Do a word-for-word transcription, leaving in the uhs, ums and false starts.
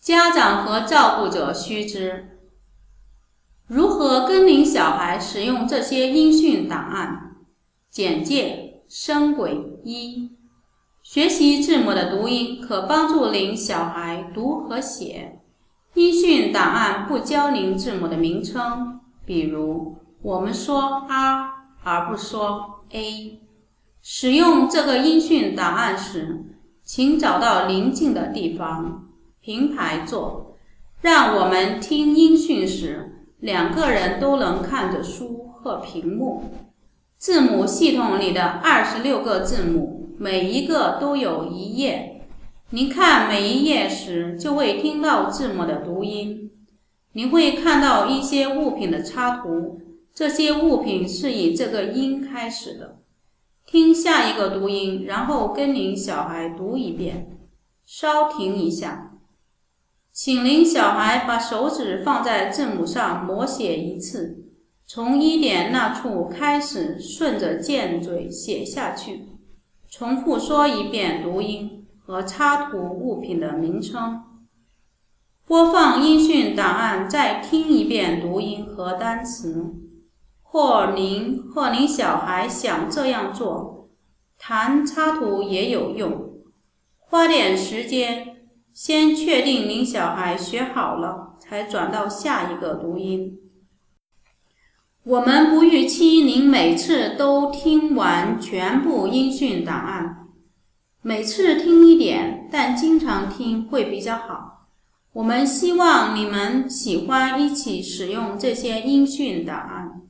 家长和照顾者须知。如何跟领小孩使用这些音讯档案？简介：声轨一，学习字母的读音可帮助领小孩读和写。音讯档案不教领字母的名称，比如我们说 R 而不说 A。使用这个音讯档案时，请找到邻近的地方平排坐，让我们听音讯时，两个人都能看着书和屏幕。字母系统里的二十六个字母，每一个都有一页。您看每一页时，就会听到字母的读音。您会看到一些物品的插图，这些物品是以这个音开始的。听下一个读音，然后跟领小孩读一遍。稍停一下。请领小孩把手指放在字母上摹写一次，从一点那处开始，顺着箭嘴写下去。重复说一遍读音和插图物品的名称。播放音讯档案，再听一遍读音和单词。或您或您小孩想这样做，弹插图也有用。花点时间，先确定您小孩学好了，才转到下一个读音。我们不预期您每次都听完全部音讯档案，每次听一点，但经常听会比较好。我们希望你们喜欢一起使用这些音讯档案。